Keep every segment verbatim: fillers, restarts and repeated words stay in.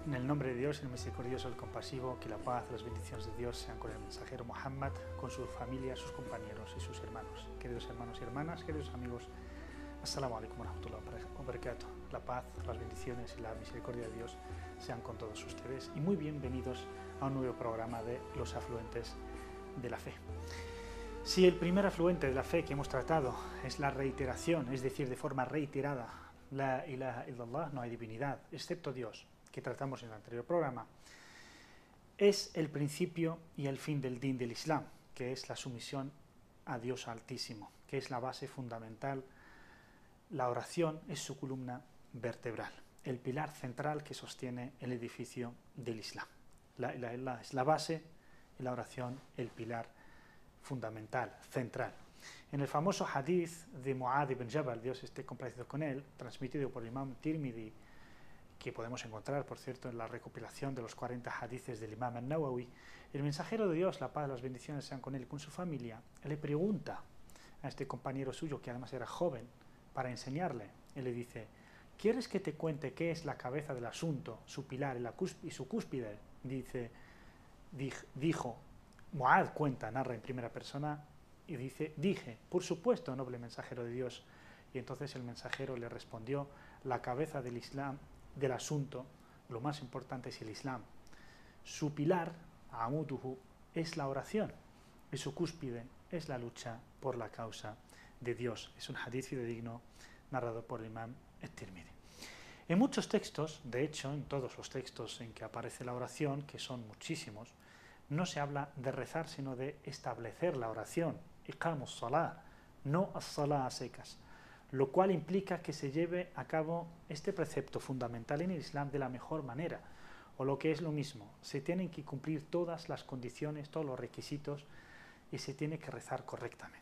En el nombre de Dios, el misericordioso, el compasivo, que la paz, las bendiciones de Dios sean con el mensajero Muhammad, con su familia, sus compañeros y sus hermanos. Queridos hermanos y hermanas, queridos amigos, Assalamu alaikum wa rahmatullahi wa barakatuh. La paz, las bendiciones y la misericordia de Dios sean con todos ustedes y muy bienvenidos a un nuevo programa de Los Afluentes de la Fe. Si el primer afluente de la fe que hemos tratado es la reiteración, es decir, de forma reiterada, la ilaha illallah, no hay divinidad, excepto Dios, que tratamos en el anterior programa, es el principio y el fin del din del Islam, que es la sumisión a Dios Altísimo, que es la base fundamental. La oración es su columna vertebral, el pilar central que sostiene el edificio del Islam. La ilaha illallah es la base y la oración el pilar fundamental, central. En el famoso hadith de Mu'adh ibn Jabal, Dios esté complacido con él, transmitido por el Imam Tirmidhi, que podemos encontrar, por cierto, en la recopilación de los cuarenta hadices del Imam al-Nawawi, el mensajero de Dios, la paz y las bendiciones sean con él y con su familia, le pregunta a este compañero suyo, que además era joven, para enseñarle. Él le dice: ¿quieres que te cuente qué es la cabeza del asunto, su pilar y, la y su cúspide? Dice, dijo, Mu'adh cuenta, narra en primera persona, y dice, dije, por supuesto, noble mensajero de Dios. Y entonces el mensajero le respondió: la cabeza del Islam, del asunto, lo más importante es el Islam. Su pilar, amuduhu, es la oración, y su cúspide es la lucha por la causa de Dios. Es un hadith fidedigno narrado por el Imam at-Tirmidhi. En muchos textos, de hecho, en todos los textos en que aparece la oración, que son muchísimos, no se habla de rezar, sino de establecer la oración, iqamus salah, no as-salah a secas, lo cual implica que se lleve a cabo este precepto fundamental en el Islam de la mejor manera, o lo que es lo mismo, se tienen que cumplir todas las condiciones, todos los requisitos, y se tiene que rezar correctamente.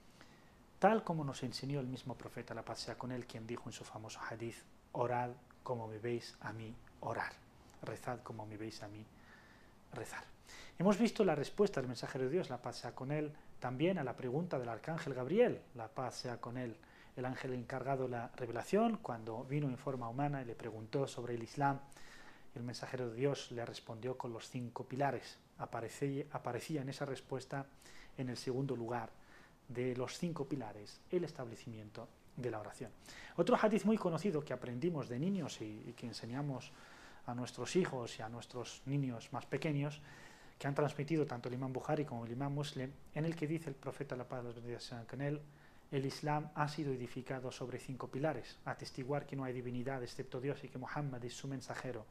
Tal como nos enseñó el mismo profeta, la paz sea con él, quien dijo en su famoso hadith: orad como me veis a mí orar, rezad como me veis a mí rezar. Hemos visto la respuesta del mensajero de Dios, la paz sea con él, también a la pregunta del arcángel Gabriel, la paz sea con él, el ángel encargado de la revelación, cuando vino en forma humana y le preguntó sobre el Islam. El mensajero de Dios le respondió con los cinco pilares. Aparecía, aparecía en esa respuesta, en el segundo lugar de los cinco pilares, el establecimiento de la oración. Otro hadith muy conocido que aprendimos de niños y, y que enseñamos a nuestros hijos y a nuestros niños más pequeños, que han transmitido tanto el Imam Bukhari como el Imam Muslim, en el que dice el profeta, la paz y las bendiciones sean con él: el Islam ha sido edificado sobre cinco pilares: atestiguar que no hay divinidad excepto Dios y que Muhammad es su mensajero,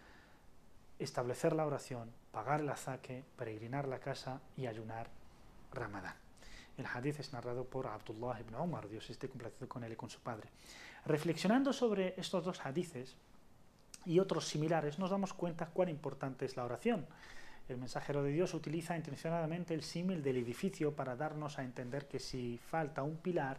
establecer la oración, pagar el azaque, peregrinar la casa y ayunar Ramadán. El hadith es narrado por Abdullah ibn Umar, Dios esté complacido con él y con su padre. Reflexionando sobre estos dos hadithes y otros similares, nos damos cuenta cuán importante es la oración. El mensajero de Dios utiliza intencionadamente el símil del edificio para darnos a entender que si falta un pilar,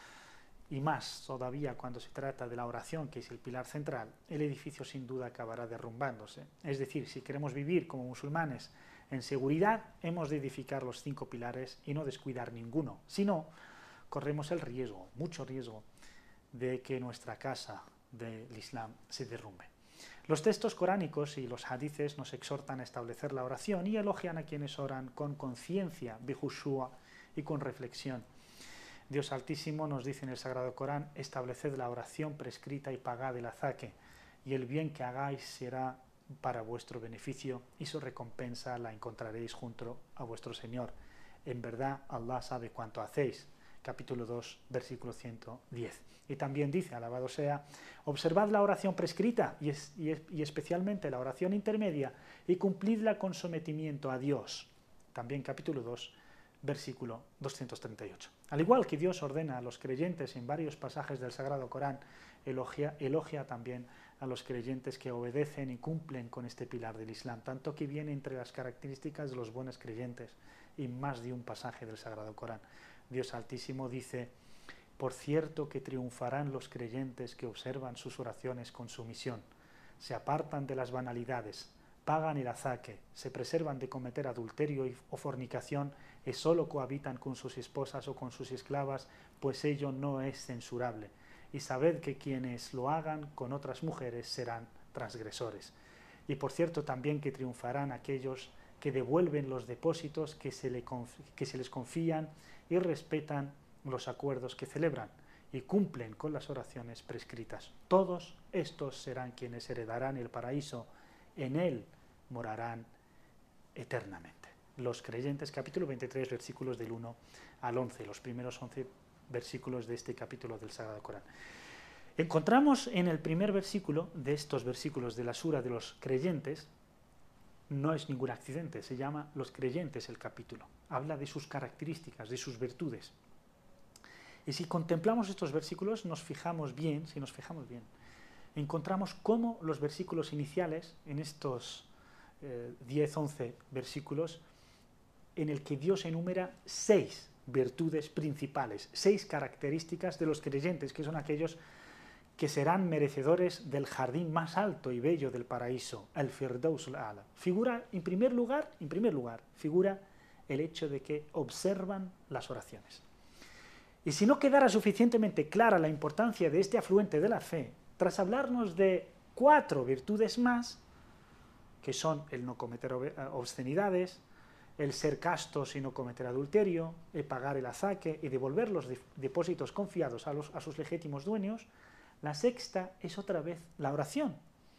y más todavía cuando se trata de la oración, que es el pilar central, el edificio sin duda acabará derrumbándose. Es decir, si queremos vivir como musulmanes en seguridad, hemos de edificar los cinco pilares y no descuidar ninguno. Si no, corremos el riesgo, mucho riesgo, de que nuestra casa del Islam se derrumbe. Los textos coránicos y los hadices nos exhortan a establecer la oración y elogian a quienes oran con conciencia, bihushua, y con reflexión. Dios Altísimo nos dice en el Sagrado Corán: estableced la oración prescrita y pagad el azaque, y el bien que hagáis será para vuestro beneficio, y su recompensa la encontraréis junto a vuestro Señor. En verdad, Allah sabe cuánto hacéis. Capítulo dos, versículo ciento diez. Y también dice, alabado sea, observad la oración prescrita y, es, y, es, y especialmente la oración intermedia y cumplidla con sometimiento a Dios. También capítulo dos, versículo doscientos treinta y ocho. Al igual que Dios ordena a los creyentes en varios pasajes del Sagrado Corán, elogia, elogia también a los creyentes que obedecen y cumplen con este pilar del Islam, tanto que viene entre las características de los buenos creyentes y más de un pasaje del Sagrado Corán. Dios Altísimo dice: por cierto que triunfarán los creyentes que observan sus oraciones con sumisión, se apartan de las banalidades, pagan el azaque, se preservan de cometer adulterio o fornicación y solo cohabitan con sus esposas o con sus esclavas, pues ello no es censurable. Y sabed que quienes lo hagan con otras mujeres serán transgresores. Y por cierto también que triunfarán aquellos que devuelven los depósitos que se, le que se les confían y respetan los acuerdos que celebran y cumplen con las oraciones prescritas. Todos estos serán quienes heredarán el paraíso, en él morarán eternamente. Los creyentes, capítulo veintitrés, versículos del uno al once, los primeros once versículos de este capítulo del Sagrado Corán. Encontramos en el primer versículo de estos versículos de la sura de los creyentes, no es ningún accidente, se llama Los creyentes el capítulo, habla de sus características, de sus virtudes. Y si contemplamos estos versículos, nos fijamos bien, si nos fijamos bien, encontramos cómo los versículos iniciales, en estos eh, diez, once versículos, en el que Dios enumera seis virtudes principales, seis características de los creyentes, que son aquellos que serán merecedores del jardín más alto y bello del paraíso, el Firdaus al-A'la. Figura, en primer lugar, en primer lugar, figura el hecho de que observan las oraciones. Y si no quedara suficientemente clara la importancia de este afluente de la fe, tras hablarnos de cuatro virtudes más, que son el no cometer obscenidades, el ser castos y no cometer adulterio, el pagar el azaque y devolver los depósitos confiados a, los, a sus legítimos dueños, la sexta es otra vez la oración.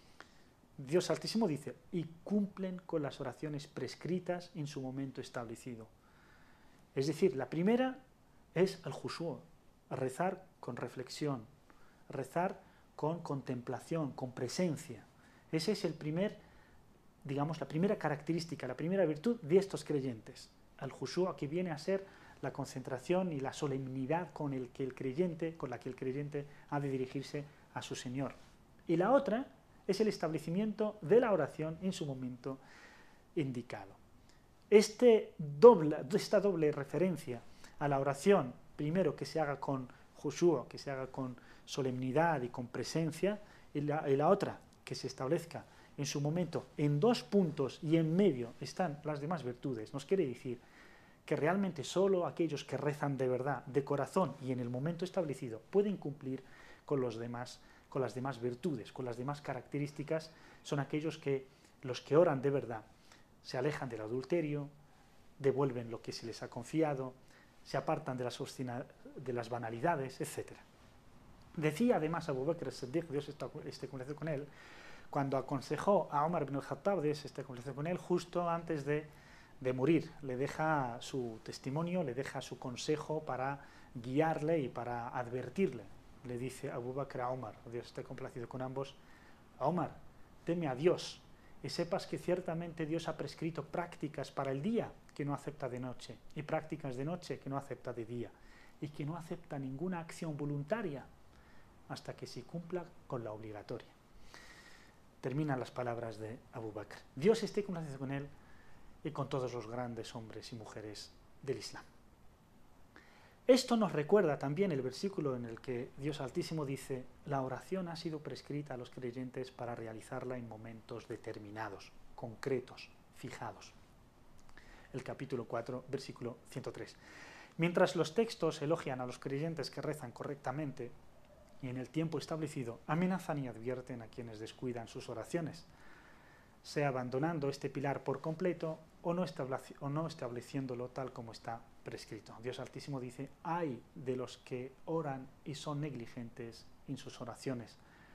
Dios Altísimo dice, y cumplen con las oraciones prescritas en su momento establecido. Es decir, la primera es el Jushu, rezar con reflexión, rezar con contemplación, con presencia. Ese es el primer, digamos, la primera característica, la primera virtud de estos creyentes. El Jushu, aquí viene a ser la concentración y la solemnidad con, el que el creyente, con la que el creyente ha de dirigirse a su Señor. Y la otra es el establecimiento de la oración en su momento indicado. Este doble, esta doble referencia a la oración, primero que se haga con Jushu, que se haga con solemnidad y con presencia, y la, y la otra que se establezca en su momento en dos puntos y en medio están las demás virtudes, nos quiere decir que realmente solo aquellos que rezan de verdad, de corazón y en el momento establecido pueden cumplir con, los demás, con las demás virtudes, con las demás características, son aquellos que, los que oran de verdad, se alejan del adulterio, devuelven lo que se les ha confiado, se apartan de las, de las banalidades, etcétera. Decía además Abu Bakr as-Siddiq, Dios esté complacido con él, cuando aconsejó a Omar ibn al-Khattab, Dios esté complacido con él, justo antes de de morir, le deja su testimonio, le deja su consejo para guiarle y para advertirle. Le dice Abu Bakr a Omar, Dios esté complacido con ambos, Omar, teme a Dios y sepas que ciertamente Dios ha prescrito prácticas para el día que no acepta de noche y prácticas de noche que no acepta de día y que no acepta ninguna acción voluntaria hasta que se cumpla con la obligatoria. Terminan las palabras de Abu Bakr. Dios esté complacido con él y con todos los grandes hombres y mujeres del Islam. Esto nos recuerda también el versículo en el que Dios Altísimo dice, la oración ha sido prescrita a los creyentes para realizarla en momentos determinados, concretos, fijados. El capítulo cuatro, versículo ciento tres. Mientras los textos elogian a los creyentes que rezan correctamente y en el tiempo establecido, amenazan y advierten a quienes descuidan sus oraciones, sea abandonando este pilar por completo o no, o no estableciéndolo tal como está prescrito. Dios Altísimo dice, ay de los que oran y son negligentes en sus oraciones.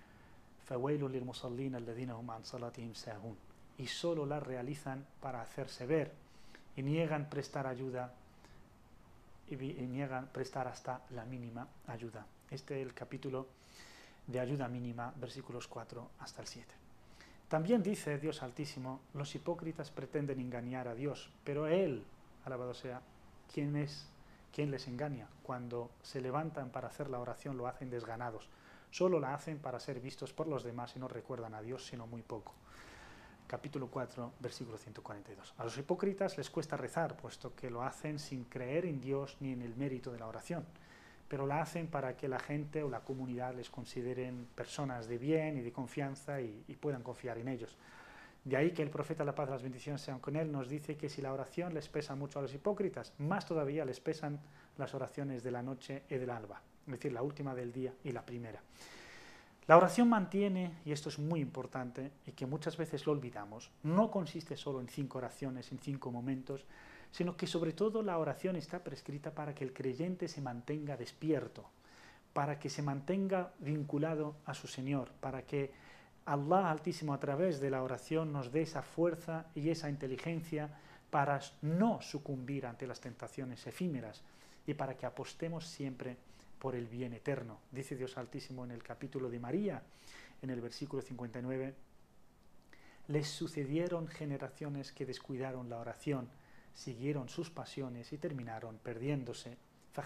Y solo las realizan para hacerse ver y niegan prestar ayuda y niegan prestar hasta la mínima ayuda. Este es el capítulo de ayuda mínima, versículos cuatro hasta el siete. También dice Dios Altísimo, los hipócritas pretenden engañar a Dios, pero Él, alabado sea, ¿quién es quien les engaña? Cuando se levantan para hacer la oración lo hacen desganados, solo la hacen para ser vistos por los demás y no recuerdan a Dios sino muy poco. Capítulo cuatro, versículo ciento cuarenta y dos. A los hipócritas les cuesta rezar, puesto que lo hacen sin creer en Dios ni en el mérito de la oración, pero la hacen para que la gente o la comunidad les consideren personas de bien y de confianza y, y puedan confiar en ellos. De ahí que el profeta, la paz y las bendiciones sean con él, nos dice que si la oración les pesa mucho a los hipócritas, más todavía les pesan las oraciones de la noche y del alba, es decir, la última del día y la primera. La oración mantiene, y esto es muy importante y que muchas veces lo olvidamos, no consiste solo en cinco oraciones, en cinco momentos, sino que sobre todo la oración está prescrita para que el creyente se mantenga despierto, para que se mantenga vinculado a su Señor, para que Allah Altísimo a través de la oración nos dé esa fuerza y esa inteligencia para no sucumbir ante las tentaciones efímeras y para que apostemos siempre por el bien eterno. Dice Dios Altísimo en el capítulo de María, en el versículo cincuenta y nueve, les sucedieron generaciones que descuidaron la oración, siguieron sus pasiones y terminaron perdiéndose.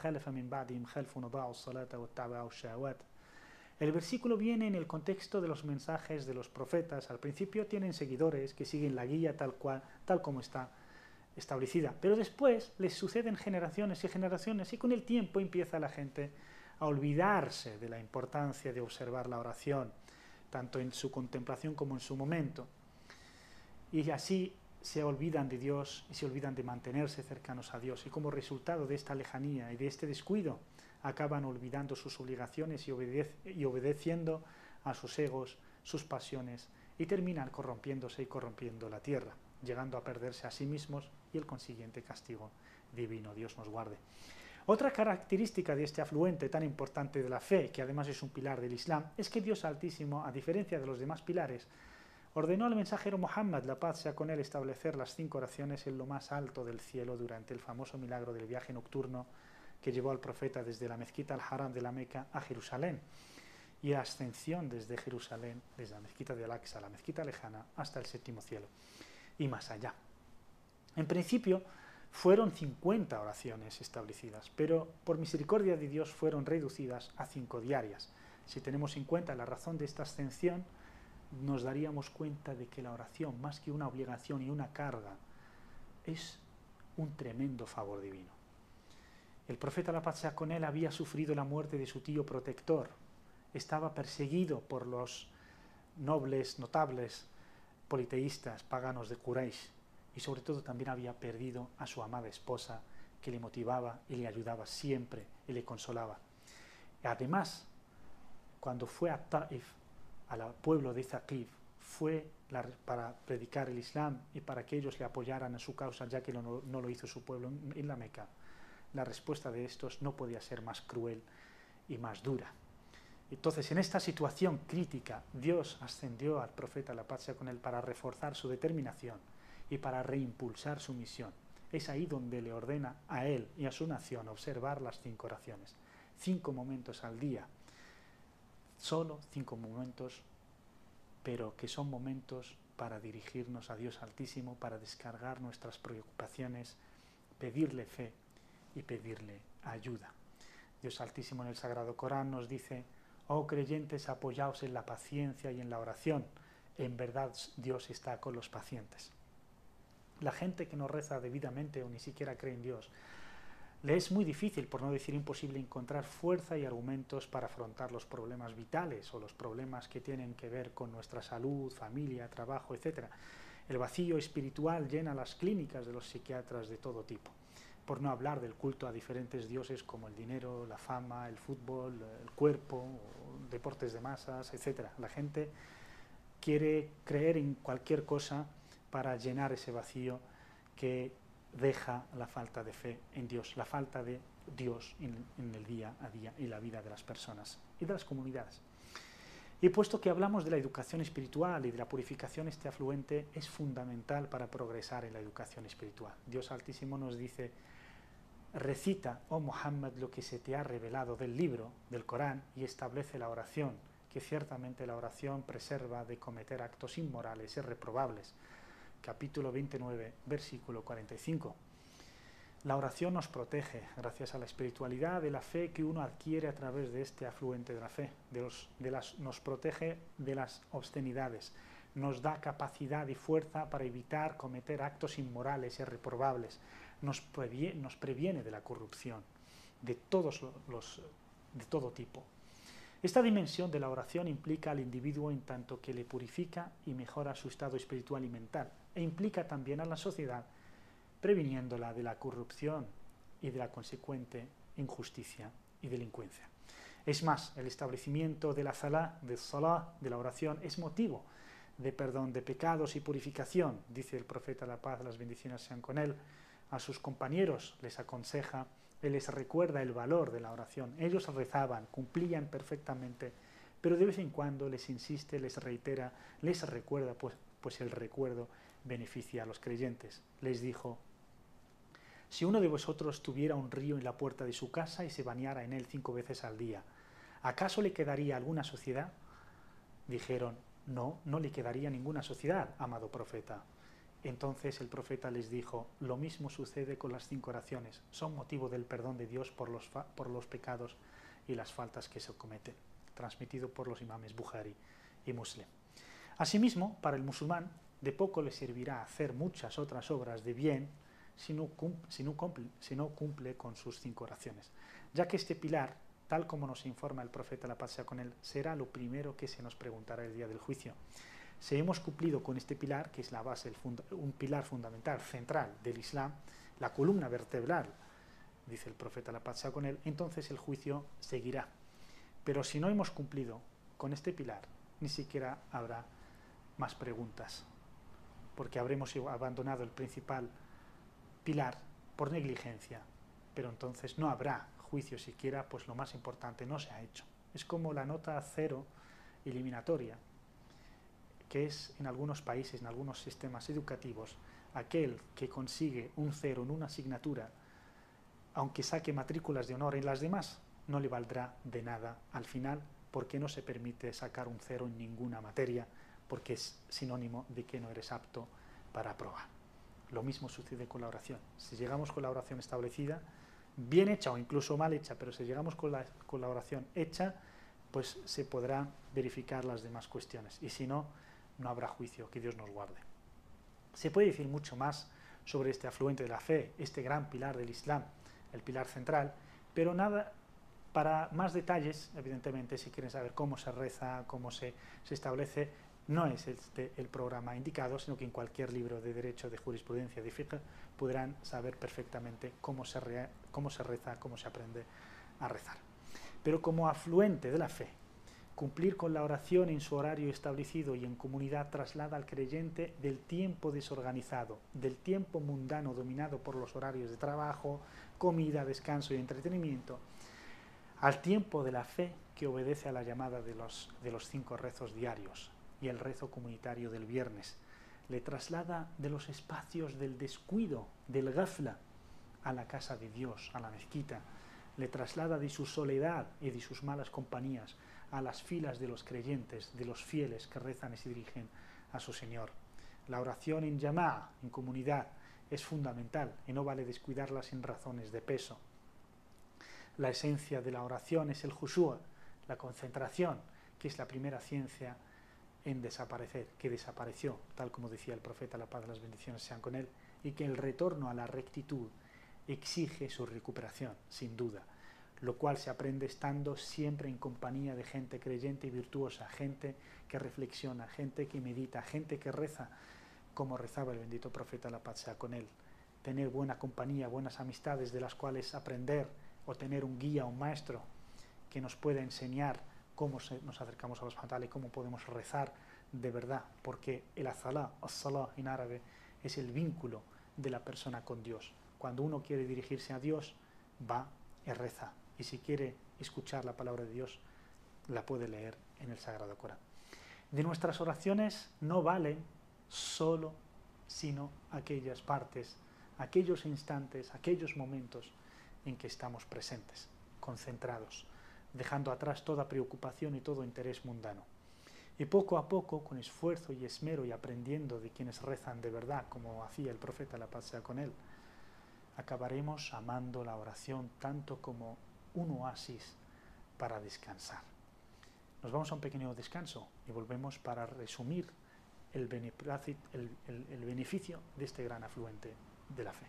El versículo viene en el contexto de los mensajes de los profetas. Al principio tienen seguidores que siguen la guía tal cual, tal como está establecida, pero después les suceden generaciones y generaciones y con el tiempo empieza la gente a olvidarse de la importancia de observar la oración, tanto en su contemplación como en su momento. Y así se olvidan de Dios y se olvidan de mantenerse cercanos a Dios. Y como resultado de esta lejanía y de este descuido, acaban olvidando sus obligaciones y, obedec y obedeciendo a sus egos, sus pasiones, y terminan corrompiéndose y corrompiendo la tierra, llegando a perderse a sí mismos y el consiguiente castigo divino. Dios nos guarde. Otra característica de este afluente tan importante de la fe, que además es un pilar del Islam, es que Dios Altísimo, a diferencia de los demás pilares, ordenó al mensajero Muhammad, la paz sea con él, establecer las cinco oraciones en lo más alto del cielo durante el famoso milagro del viaje nocturno que llevó al profeta desde la mezquita al-Haram de la Meca a Jerusalén y la ascensión desde Jerusalén, desde la mezquita de Al-Aqsa, la mezquita lejana, hasta el séptimo cielo y más allá. En principio fueron cincuenta oraciones establecidas, pero por misericordia de Dios fueron reducidas a cinco diarias. Si tenemos en cuenta la razón de esta ascensión, nos daríamos cuenta de que la oración, más que una obligación y una carga, es un tremendo favor divino. El profeta, la paz sea con él, había sufrido la muerte de su tío protector, estaba perseguido por los nobles, notables, politeístas, paganos de Quraysh, y sobre todo también había perdido a su amada esposa, que le motivaba y le ayudaba siempre y le consolaba. Además, cuando fue a Taif, al pueblo de Thaqif, fue la, para predicar el Islam y para que ellos le apoyaran en su causa, ya que no, no lo hizo su pueblo en, en la Meca. La respuesta de estos no podía ser más cruel y más dura. Entonces, en esta situación crítica, Dios ascendió al profeta, la paz sea con él, para reforzar su determinación y para reimpulsar su misión. Es ahí donde le ordena a él y a su nación observar las cinco oraciones, cinco momentos al día, solo cinco momentos, pero que son momentos para dirigirnos a Dios Altísimo, para descargar nuestras preocupaciones, pedirle fe y pedirle ayuda. Dios Altísimo en el Sagrado Corán nos dice: oh creyentes, apoyaos en la paciencia y en la oración, en verdad Dios está con los pacientes. La gente que no reza debidamente o ni siquiera cree en Dios, le es muy difícil, por no decir imposible, encontrar fuerza y argumentos para afrontar los problemas vitales o los problemas que tienen que ver con nuestra salud, familia, trabajo, etcétera. El vacío espiritual llena las clínicas de los psiquiatras de todo tipo, por no hablar del culto a diferentes dioses como el dinero, la fama, el fútbol, el cuerpo, deportes de masas, etcétera. La gente quiere creer en cualquier cosa para llenar ese vacío que deja la falta de fe en Dios, la falta de Dios en, en el día a día y la vida de las personas y de las comunidades. Y puesto que hablamos de la educación espiritual y de la purificación, este afluente es fundamental para progresar en la educación espiritual. Dios Altísimo nos dice: recita, oh Muhammad, lo que se te ha revelado del libro, del Corán, y establece la oración, que ciertamente la oración preserva de cometer actos inmorales y reprobables. Capítulo veintinueve, versículo cuarenta y cinco. La oración nos protege gracias a la espiritualidad de la fe que uno adquiere a través de este afluente de la fe. De los, de las, nos protege de las obscenidades, nos da capacidad y fuerza para evitar cometer actos inmorales y reprobables, nos previene, nos previene de la corrupción, de, todos los, de todo tipo. Esta dimensión de la oración implica al individuo en tanto que le purifica y mejora su estado espiritual y mental, e implica también a la sociedad, previniéndola de la corrupción y de la consecuente injusticia y delincuencia. Es más, el establecimiento de la salah, de salah, de la oración, es motivo de perdón de pecados y purificación. Dice el profeta, la paz, las bendiciones sean con él, a sus compañeros les aconseja, él les recuerda el valor de la oración. Ellos rezaban, cumplían perfectamente, pero de vez en cuando les insiste, les reitera, les recuerda, pues, pues el recuerdo beneficia a los creyentes. Les dijo: si uno de vosotros tuviera un río en la puerta de su casa y se bañara en él cinco veces al día, ¿acaso le quedaría alguna sociedad? Dijeron: no, no le quedaría ninguna sociedad, amado profeta. Entonces el profeta les dijo: lo mismo sucede con las cinco oraciones, son motivo del perdón de Dios por los, por los pecados y las faltas que se cometen. Transmitido por los imames Bukhari y Muslim. Asimismo, para el musulmán, de poco le servirá hacer muchas otras obras de bien si no cumple, si no cumple, si no cumple con sus cinco oraciones, ya que este pilar, tal como nos informa el profeta, la paz sea con él, será lo primero que se nos preguntará el día del juicio. Si hemos cumplido con este pilar, que es la base, el funda, un pilar fundamental, central del Islam, la columna vertebral, dice el profeta, la paz sea con él, entonces el juicio seguirá. Pero si no hemos cumplido con este pilar, ni siquiera habrá más preguntas, porque habremos abandonado el principal pilar por negligencia, pero entonces no habrá juicio siquiera, pues lo más importante no se ha hecho. Es como la nota cero eliminatoria, que es en algunos países, en algunos sistemas educativos, aquel que consigue un cero en una asignatura, aunque saque matrículas de honor en las demás, no le valdrá de nada al final, porque no se permite sacar un cero en ninguna materia, porque es sinónimo de que no eres apto para aprobar. Lo mismo sucede con la oración. Si llegamos con la oración establecida, bien hecha o incluso mal hecha, pero si llegamos con la, con la oración hecha, pues se podrán verificar las demás cuestiones. Y si no, no habrá juicio, que Dios nos guarde. Se puede decir mucho más sobre este afluente de la fe, este gran pilar del Islam, el pilar central, pero nada, para más detalles, evidentemente, si quieren saber cómo se reza, cómo se, se establece, no es este el programa indicado, sino que en cualquier libro de derecho, de jurisprudencia, de fiqh, podrán saber perfectamente cómo se, re, cómo se reza, cómo se aprende a rezar. Pero como afluente de la fe, cumplir con la oración en su horario establecido y en comunidad traslada al creyente del tiempo desorganizado, del tiempo mundano dominado por los horarios de trabajo, comida, descanso y entretenimiento, al tiempo de la fe que obedece a la llamada de los, de los cinco rezos diarios y el rezo comunitario del viernes. Le traslada de los espacios del descuido, del ghafla, a la casa de Dios, a la mezquita. Le traslada de su soledad y de sus malas compañías a las filas de los creyentes, de los fieles que rezan y se dirigen a su Señor. La oración en llamá, en comunidad, es fundamental y no vale descuidarla sin razones de peso. La esencia de la oración es el khushu', la concentración, que es la primera ciencia en desaparecer, que desapareció, tal como decía el profeta, la paz y las bendiciones sean con él, y que el retorno a la rectitud exige su recuperación, sin duda, lo cual se aprende estando siempre en compañía de gente creyente y virtuosa, gente que reflexiona, gente que medita, gente que reza, como rezaba el bendito profeta, la paz sea con él. Tener buena compañía, buenas amistades de las cuales aprender, o tener un guía, un maestro, que nos pueda enseñar cómo se, nos acercamos a los subhanahu y cómo podemos rezar de verdad, porque el as-salah, as-salah en árabe, es el vínculo de la persona con Dios. Cuando uno quiere dirigirse a Dios, va y reza, y si quiere escuchar la palabra de Dios, la puede leer en el Sagrado Corán. De nuestras oraciones no valen solo, sino aquellas partes, aquellos instantes, aquellos momentos en que estamos presentes, concentrados, dejando atrás toda preocupación y todo interés mundano. Y poco a poco, con esfuerzo y esmero y aprendiendo de quienes rezan de verdad, como hacía el profeta, la paz sea con él, acabaremos amando la oración tanto como un oasis para descansar. Nos vamos a un pequeño descanso y volvemos para resumir el, el, el, el beneficio de este gran afluente de la fe.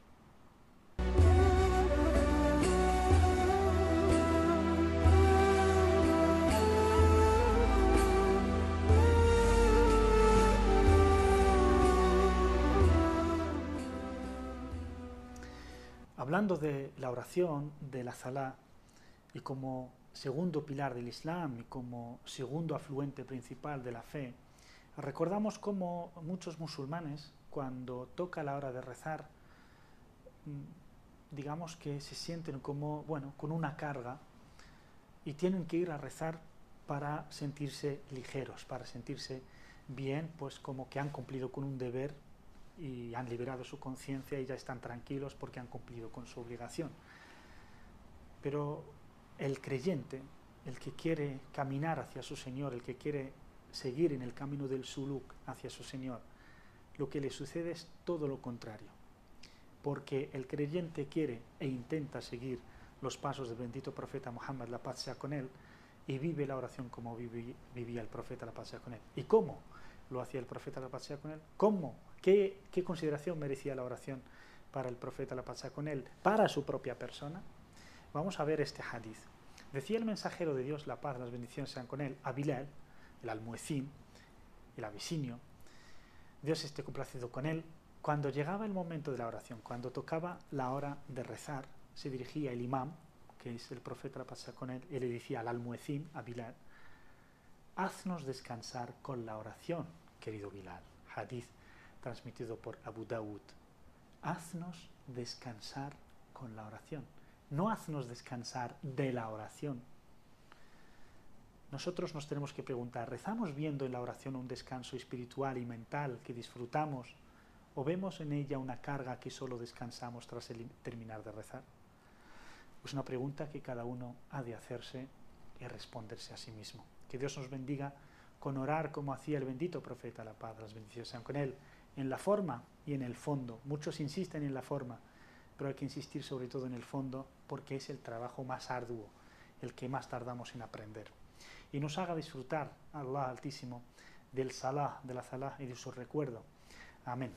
Hablando de la oración, de la salah, y como segundo pilar del Islam y como segundo afluente principal de la fe, recordamos cómo muchos musulmanes, cuando toca la hora de rezar, digamos que se sienten como, bueno, con una carga y tienen que ir a rezar para sentirse ligeros, para sentirse bien, pues como que han cumplido con un deber y han liberado su conciencia y ya están tranquilos porque han cumplido con su obligación. Pero el creyente, el que quiere caminar hacia su Señor, el que quiere seguir en el camino del suluk hacia su Señor, lo que le sucede es todo lo contrario, porque el creyente quiere e intenta seguir los pasos del bendito profeta Muhammad, la paz sea con él, y vive la oración como viví, vivía el profeta, la paz sea con él. ¿Y cómo lo hacía el profeta, la paz sea con él? ¿Cómo? ¿Qué, qué consideración merecía la oración para el profeta, la paz sea con él, para su propia persona? Vamos a ver este hadith. Decía el mensajero de Dios, la paz, las bendiciones sean con él, a Bilal, el almuecín, el abisinio, Dios esté complacido con él, cuando llegaba el momento de la oración, cuando tocaba la hora de rezar, se dirigía el imam, que es el profeta, la paz sea con él, y le decía al almuecín, a Bilal, haznos descansar con la oración, querido Bilal. Hadith transmitido por Abu Dawud. Haznos descansar con la oración. No haznos descansar de la oración. Nosotros nos tenemos que preguntar, ¿rezamos viendo en la oración un descanso espiritual y mental que disfrutamos o vemos en ella una carga que solo descansamos tras el terminar de rezar? Es una pregunta que cada uno ha de hacerse y responderse a sí mismo. Que Dios nos bendiga con orar como hacía el bendito profeta, la paz, las bendiciones sean con él, en la forma y en el fondo. Muchos insisten en la forma, pero hay que insistir sobre todo en el fondo porque es el trabajo más arduo, el que más tardamos en aprender. Y nos haga disfrutar, Allah Altísimo, del salah, de la salah y de su recuerdo. Amén.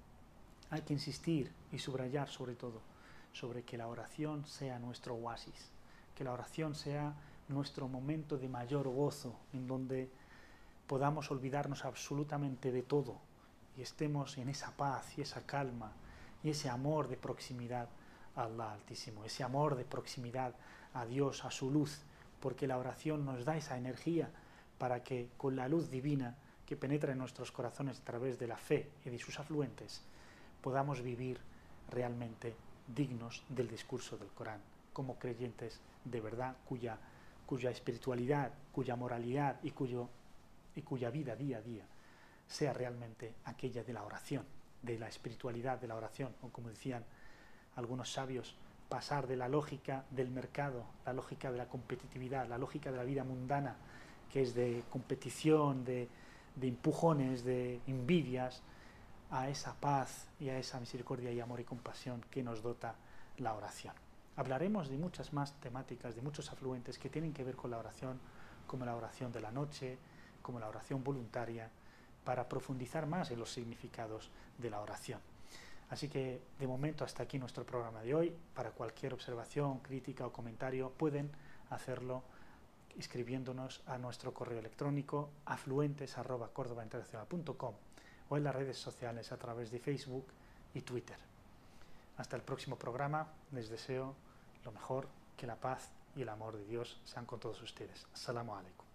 Hay que insistir y subrayar sobre todo sobre que la oración sea nuestro oasis, que la oración sea nuestro momento de mayor gozo, en donde podamos olvidarnos absolutamente de todo y estemos en esa paz y esa calma y ese amor de proximidad a Allah Altísimo, ese amor de proximidad a Dios, a su luz, porque la oración nos da esa energía para que con la luz divina que penetra en nuestros corazones a través de la fe y de sus afluentes, podamos vivir realmente dignos del discurso del Corán, como creyentes de verdad, cuya, cuya espiritualidad, cuya moralidad y, cuyo, y cuya vida día a día sea realmente aquella de la oración, de la espiritualidad de la oración, o como decían algunos sabios, pasar de la lógica del mercado, la lógica de la competitividad, la lógica de la vida mundana, que es de competición, de, de empujones, de envidias, a esa paz y a esa misericordia y amor y compasión que nos dota la oración. Hablaremos de muchas más temáticas, de muchos afluentes que tienen que ver con la oración, como la oración de la noche, como la oración voluntaria, para profundizar más en los significados de la oración. Así que, de momento, hasta aquí nuestro programa de hoy. Para cualquier observación, crítica o comentario, pueden hacerlo escribiéndonos a nuestro correo electrónico afluentes arroba córdoba internacional punto com o en las redes sociales a través de Facebook y Twitter. Hasta el próximo programa, les deseo lo mejor, que la paz y el amor de Dios sean con todos ustedes. As-salamu alaykum.